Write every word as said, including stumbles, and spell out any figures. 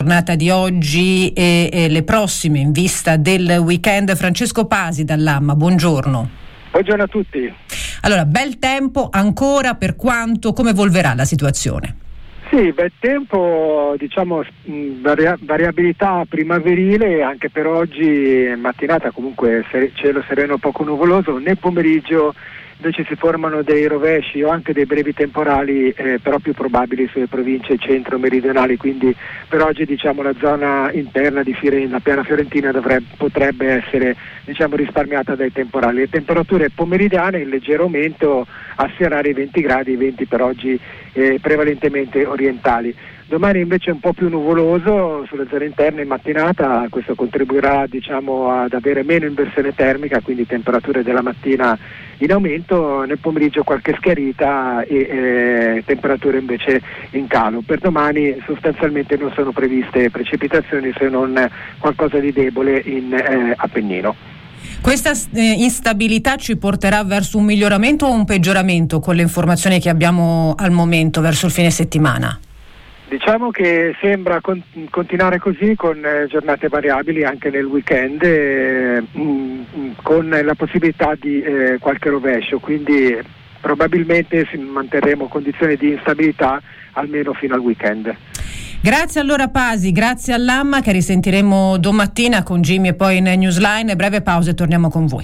giornata di oggi e, e le prossime in vista del weekend. Francesco Pasi dall'Amma, buongiorno. Buongiorno a tutti. Allora, bel tempo ancora, per quanto, come evolverà la situazione? Sì, bel tempo, diciamo varia- variabilità primaverile anche per oggi, mattinata comunque ser- cielo sereno poco nuvoloso, nel pomeriggio invece si formano dei rovesci o anche dei brevi temporali eh, però più probabili sulle province centro-meridionali, quindi per oggi diciamo la zona interna di Firenze, la piana fiorentina dovrebbe, potrebbe essere diciamo risparmiata dai temporali. Le temperature pomeridiane in leggero aumento a sfiorare i venti gradi, i venti per oggi eh, prevalentemente orientali. Domani invece è un po' più nuvoloso sulle zone interne in mattinata, questo contribuirà diciamo ad avere meno inversione termica, quindi temperature della mattina in aumento, nel pomeriggio qualche schiarita e eh, temperature invece in calo. Per domani sostanzialmente non sono previste precipitazioni se non qualcosa di debole in eh, Appennino. Questa eh, instabilità ci porterà verso un miglioramento o un peggioramento con le informazioni che abbiamo al momento verso il fine settimana? Diciamo che sembra con- continuare così con eh, giornate variabili anche nel weekend, eh, mh, con la possibilità di eh, qualche rovescio, quindi probabilmente si manterremo condizioni di instabilità almeno fino al weekend. Grazie allora Pasi, grazie all'Amma che risentiremo domattina con Jimmy e poi in Newsline. Breve pausa e torniamo con voi.